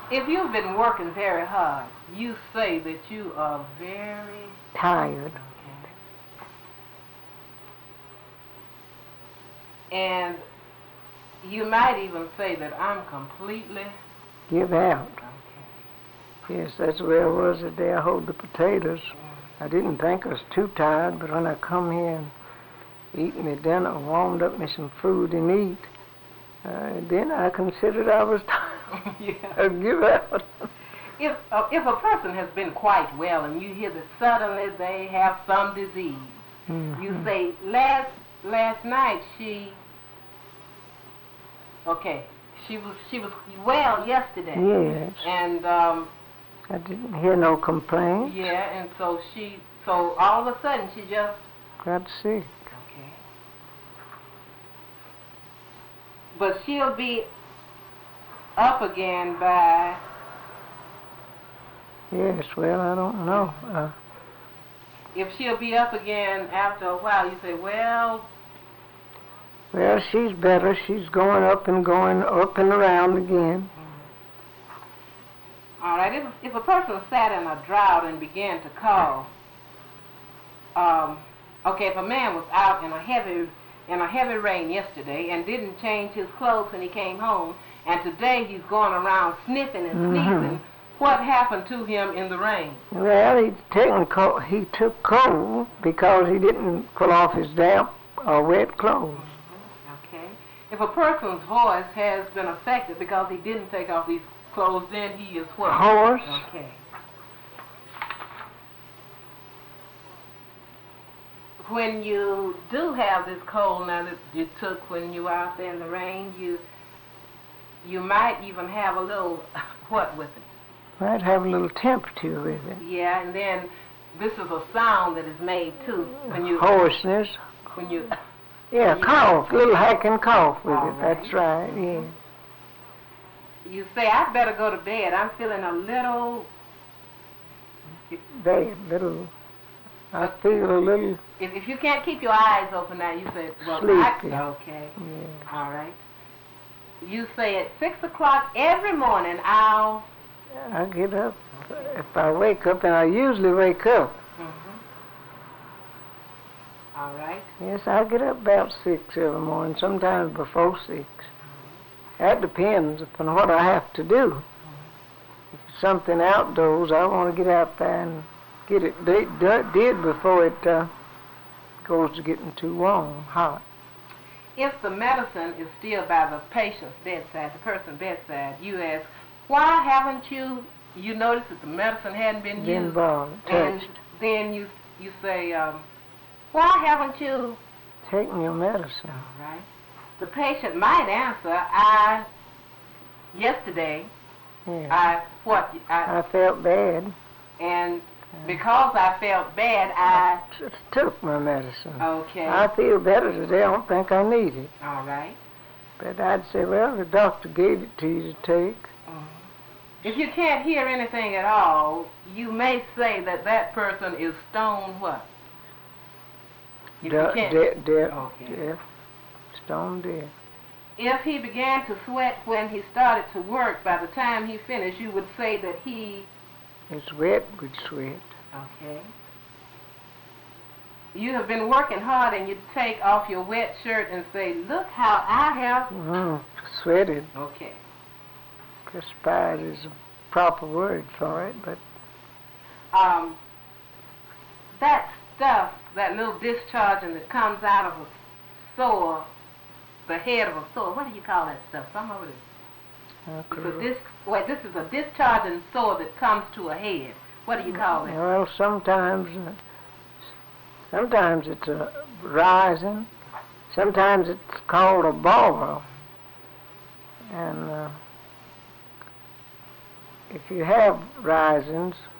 If you've been working very hard, you say that you are very tired. Okay. And you might even say that I'm completely give out. Okay. Yes, that's where I was the day I hoed the potatoes. I didn't think I was too tired, but when I come here and eat me dinner, warmed up me some food and eat, then I considered I was tired. Yeah. I'd give out. If a person has been quite well and you hear that suddenly they have some disease, Mm-hmm. you say, last night she was well yesterday. Yes. And I didn't hear no complaints. yeah, and so all of a sudden she just got sick. Okay. But she'll be up again by Yes, well, I don't know. If she'll be up again after a while, you say, well, she's better. She's going up and around again. All right. If a person sat in a drought and began to cough, if a man was out in a heavy rain yesterday and didn't change his clothes when he came home, and today he's going around sniffing and sneezing, what happened to him in the rain? Well, he took cold because he didn't pull off his damp or wet clothes. Okay. If a person's voice has been affected because he didn't take off these clothes, then he is what? Hoarse. Okay. When you do have this cold now that you took when you were out there in the rain, you might even have a little what with it? Might have a little temperature with it. Yeah, and then this is a sound that is made too when you hoarseness. When you cough, little hacking cough with All it. right. That's right. Yeah. You say I'd better go to bed. I'm feeling a little little. I feel a little. If you can't keep your eyes open now, you say, well, sleepy. Okay. Yeah. All right. You say at 6 o'clock every morning I get up. If I wake up, and I usually wake up. All right. Yes, I get up about 6 every morning, sometimes before 6. That depends upon what I have to do. If it's something outdoors, I want to get out there and get it did before it goes to getting too warm, hot. If the medicine is still by the patient's bedside, the person's bedside, you ask, why haven't you noticed that the medicine hadn't been used? Touched. And then you say, why haven't you taken your medicine? All right. The patient might answer, yesterday, yeah. I felt bad. And because I felt bad, I just took my medicine. Okay. I feel better today. I don't think I need it. All right. But I'd say, well, the doctor gave it to you to take. If you can't hear anything at all, you may say that person is stone what? Dead. Okay. Stone dead. If he began to sweat when he started to work, by the time he finished, you would say that he is wet with sweat. Okay. You have been working hard and you take off your wet shirt and say, look how I have sweated. Okay. Perspired is a proper word for it, but that stuff, that little discharging that comes out of a sore, the head of a sore, what do you call that stuff? Some of it is this is a discharging sore that comes to a head. What do you call that? Well, sometimes it's a rising. Sometimes it's called a boil. And if you have risings,